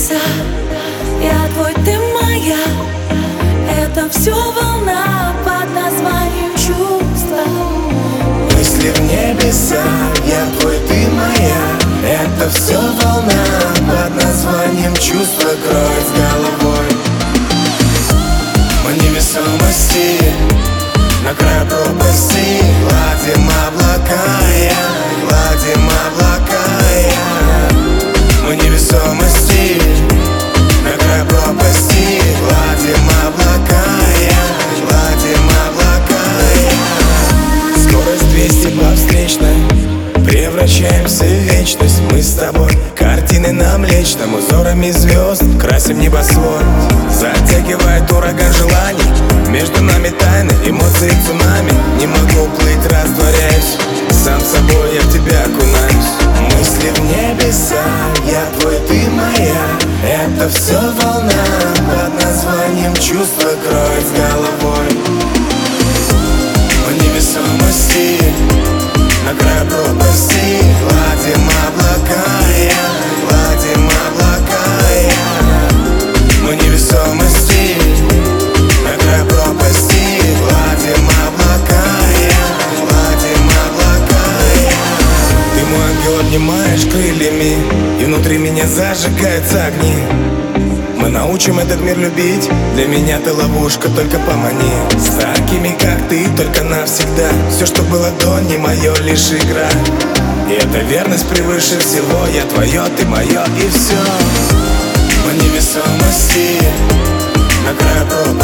небеса, я твой, ты моя. Это все волна под названием чувства. Мысли в небеса, я твой, ты моя. Это все волна под названием чувства. Кровь с головой мы невесомости, на краю пропасти. Гладим облака, гладим облака. Мы невесомости, на краю пропасти. Гладим облака, гладим облака. Скорость 200 по встречной, превращаемся в вечность. Мы с тобой картины на Млечном, узорами звезд красим небосвод. Затягивает ураган желаний, между нами тайны, эмоции цунами. Не могу плыть, растворяюсь, сам собой я в тебя окунаюсь. Мысли в небеса, я твой, ты моя. Это все волна под названием чувства. Кровь с головой мы невесомости, на краю пропасти. Гладим облака, гладим облака. Мы невесомости, на краю пропасти. Гладим облака, гладим облака. Ты мой ангел, обнимаешь крыльями, и внутри меня зажигаются огни. Мы научим этот мир любить, для меня ты ловушка, только помани. С такими, как ты, только навсегда. Все, что было до, не мое, лишь игра. И эта верность превыше всего. Я твое, ты мое, и все. Мы невесомости, на краю пропасти.